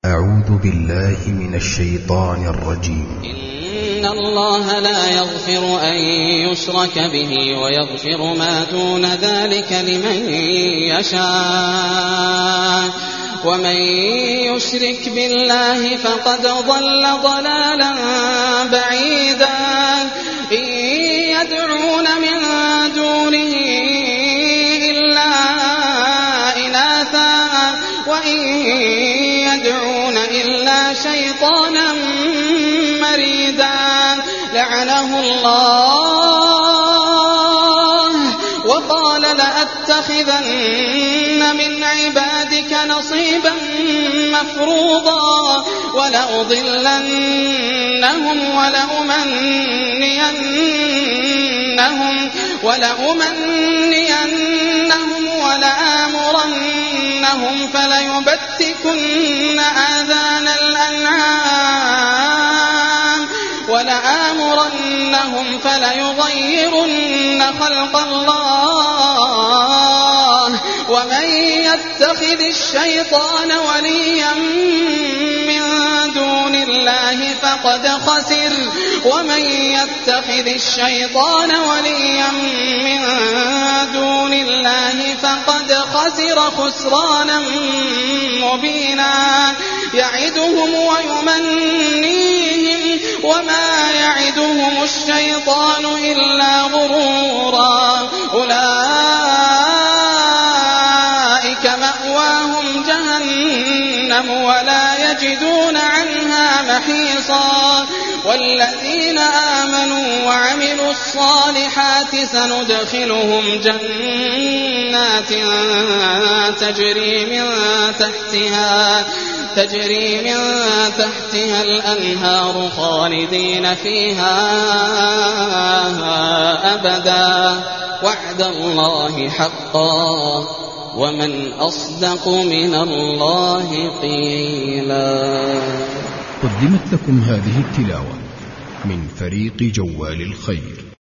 أعوذ بالله من الشيطان الرجيم. إن الله لا يغفر أن يشرك به ويغفر ما دون ذلك لمن يشاء ومن يشرك بالله فقد ضل ضلالا بعيدا. إن يدعون من دونه إلا إناثا وإن يدعون إلا شيطانا مريدا لعنه الله وقال لأتخذن من عبادك نصيبا مفروضا ولأضلنهم ولأمنينهم ولآمرنهم فليبتكن آذان الأنعام ولآمرنهم فليغيرن خلق الله ومن يتخذ الشيطان وليا من دون الله فقد خسر ومن يتخذ الشيطان وليا من دون الله فقد خسر خسرانا مبينا. يعدهم ويمنيهم وما يعدهم الشيطان إلا غرورا. أولئك مأواهم جهنم ولا يجدون عنها محيصا. والذين آمنوا وعملوا الصالحات سندخلهم جنات تجري من تحتها الأنهار خالدين فيها أبدا وعد الله حقا ومن أصدق من الله قيلا. قدمت لكم هذه التلاوة من فريق جوال الخير.